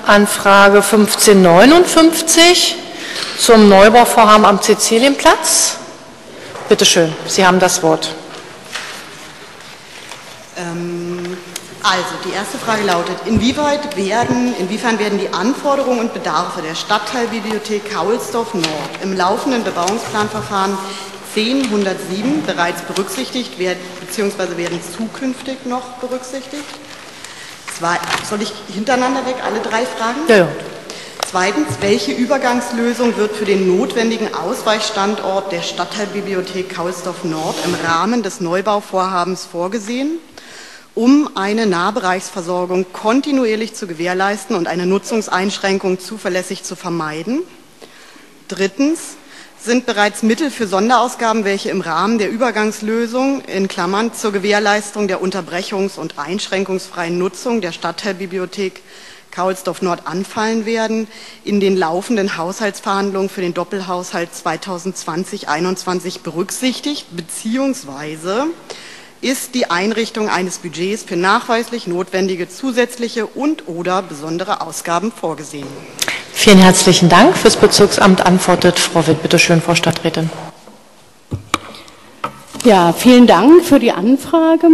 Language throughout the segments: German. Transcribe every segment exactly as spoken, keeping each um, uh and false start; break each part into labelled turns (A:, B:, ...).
A: Anfrage fünfzehnhundertneunundfünfzig zum Neubauvorhaben am Sizilienplatz. Bitte schön, Sie haben das Wort.
B: Ähm, also, die erste Frage lautet, inwieweit werden, inwiefern werden die Anforderungen und Bedarfe der Stadtteilbibliothek Kaulsdorf Nord im laufenden Bebauungsplanverfahren zehnhundertsieben bereits berücksichtigt, werden, beziehungsweise werden zukünftig noch berücksichtigt? Zwei, soll ich hintereinander weg alle drei Fragen?
A: Ja, ja.
B: Zweitens, welche Übergangslösung wird für den notwendigen Ausweichstandort der Stadtteilbibliothek Kaulsdorf Nord im Rahmen des Neubauvorhabens vorgesehen, um eine Nahbereichsversorgung kontinuierlich zu gewährleisten und eine Nutzungseinschränkung zuverlässig zu vermeiden? Drittens, sind bereits Mittel für Sonderausgaben, welche im Rahmen der Übergangslösung in Klammern zur Gewährleistung der unterbrechungs- und einschränkungsfreien Nutzung der Stadtteilbibliothek Kaulsdorf Nord anfallen werden, in den laufenden Haushaltsverhandlungen für den Doppelhaushalt zweitausendzwanzig einundzwanzig berücksichtigt, beziehungsweise ist die Einrichtung eines Budgets für nachweislich notwendige zusätzliche und/oder besondere Ausgaben vorgesehen?
A: Vielen herzlichen Dank. Fürs Bezirksamt antwortet Frau Witt. Bitte schön, Frau Stadträtin.
C: Ja, vielen Dank für die Anfrage.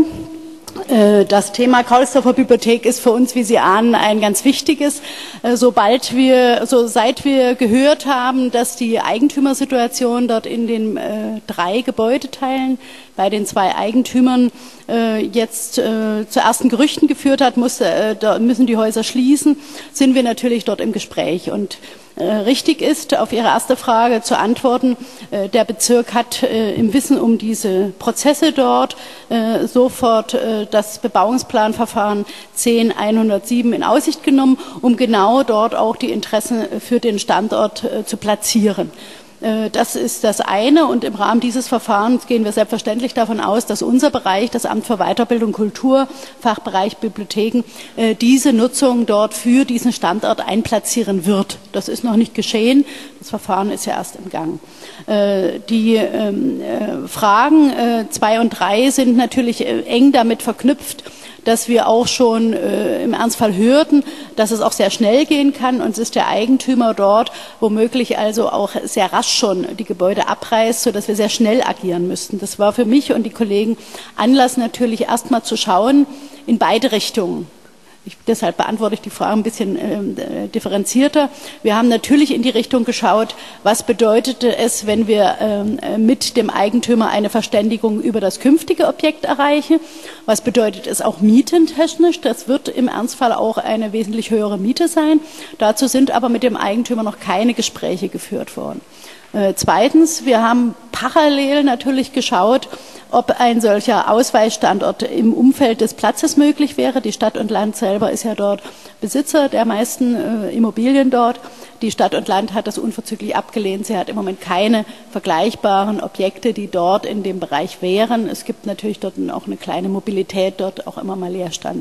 C: Das Thema Kaulsdorfer Bibliothek ist für uns, wie Sie ahnen, ein ganz wichtiges. Sobald wir, so seit wir gehört haben, dass die Eigentümersituation dort in den äh, drei Gebäudeteilen bei den zwei Eigentümern äh, jetzt äh, zu ersten Gerüchten geführt hat, muss, äh, da müssen die Häuser schließen, sind wir natürlich dort im Gespräch. Und äh, richtig ist, auf Ihre erste Frage zu antworten, äh, der Bezirk hat äh, im Wissen um diese Prozesse dort äh, sofort äh, das Bebauungsplanverfahren zehn hundertsieben in Aussicht genommen, um genau dort auch die Interessen für den Standort äh, zu platzieren. Das ist das eine, und im Rahmen dieses Verfahrens gehen wir selbstverständlich davon aus, dass unser Bereich, das Amt für Weiterbildung und Kultur, Fachbereich Bibliotheken, diese Nutzung dort für diesen Standort einplatzieren wird. Das ist noch nicht geschehen, das Verfahren ist ja erst im Gang. Die Fragen zwei und drei sind natürlich eng damit verknüpft, dass wir auch schon äh, im Ernstfall hörten, dass es auch sehr schnell gehen kann, und es ist der Eigentümer dort womöglich also auch sehr rasch schon die Gebäude abreißt, sodass wir sehr schnell agieren müssten. Das war für mich und die Kollegen Anlass, natürlich erstmal zu schauen in beide Richtungen. Ich, deshalb beantworte ich die Frage ein bisschen äh, differenzierter. Wir haben natürlich in die Richtung geschaut, was bedeutete es, wenn wir äh, mit dem Eigentümer eine Verständigung über das künftige Objekt erreichen. Was bedeutet es auch mietentechnisch? Das wird im Ernstfall auch eine wesentlich höhere Miete sein. Dazu sind aber mit dem Eigentümer noch keine Gespräche geführt worden. Äh, zweitens, wir haben parallel natürlich geschaut, ob ein solcher Ausweichstandort im Umfeld des Platzes möglich wäre. Die Stadt und Land selber ist ja dort Besitzer der meisten äh, Immobilien dort. Die Stadt und Land hat das unverzüglich abgelehnt. Sie hat im Moment keine vergleichbaren Objekte, die dort in dem Bereich wären. Es gibt natürlich dort auch eine kleine Mobilität, dort auch immer mal Leerstand.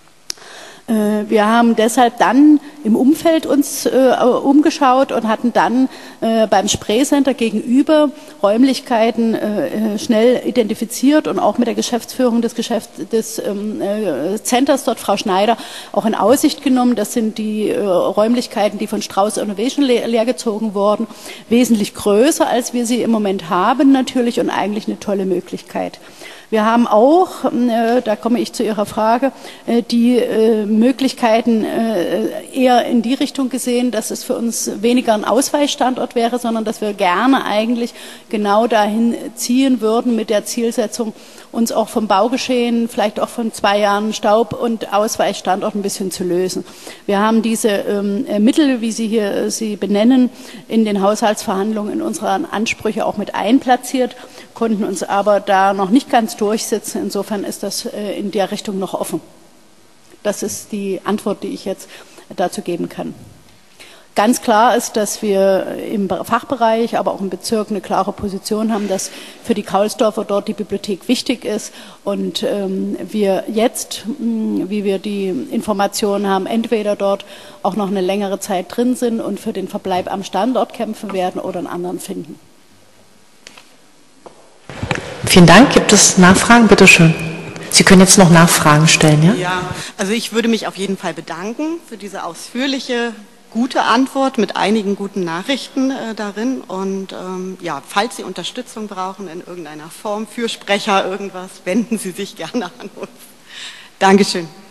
C: Wir haben deshalb dann im Umfeld uns äh, umgeschaut und hatten dann äh, beim Spreecenter gegenüber Räumlichkeiten äh, schnell identifiziert und auch mit der Geschäftsführung des, Geschäfts, des ähm, äh, Centers dort, Frau Schneider, auch in Aussicht genommen. Das sind die äh, Räumlichkeiten, die von Strauß Innovation le leergezogen wurden, wesentlich größer, als wir sie im Moment haben natürlich, und eigentlich eine tolle Möglichkeit. Wir haben auch, äh, da komme ich zu Ihrer Frage, äh, die äh, Möglichkeiten äh, eher in die Richtung gesehen, dass es für uns weniger ein Ausweichstandort wäre, sondern dass wir gerne eigentlich genau dahin ziehen würden mit der Zielsetzung, uns auch vom Baugeschehen, vielleicht auch von zwei Jahren Staub- und Ausweichstandort ein bisschen zu lösen. Wir haben diese ähm, Mittel, wie Sie hier äh, sie benennen, in den Haushaltsverhandlungen in unseren Ansprüche auch mit einplatziert, konnten uns aber da noch nicht ganz durchsetzen. Insofern ist das äh, in der Richtung noch offen. Das ist die Antwort, die ich jetzt dazu geben kann. Ganz klar ist, dass wir im Fachbereich, aber auch im Bezirk eine klare Position haben, dass für die Kaulsdorfer dort die Bibliothek wichtig ist, und ähm, wir jetzt, mh, wie wir die Informationen haben, entweder dort auch noch eine längere Zeit drin sind und für den Verbleib am Standort kämpfen werden oder einen anderen finden.
A: Vielen Dank. Gibt es Nachfragen? Bitte schön. Sie können jetzt noch Nachfragen stellen, ja?
B: Ja, also ich würde mich auf jeden Fall bedanken für diese ausführliche, gute Antwort mit einigen guten Nachrichten äh, darin. Und ähm, ja, falls Sie Unterstützung brauchen in irgendeiner Form, Fürsprecher, irgendwas, wenden Sie sich gerne an uns. Dankeschön.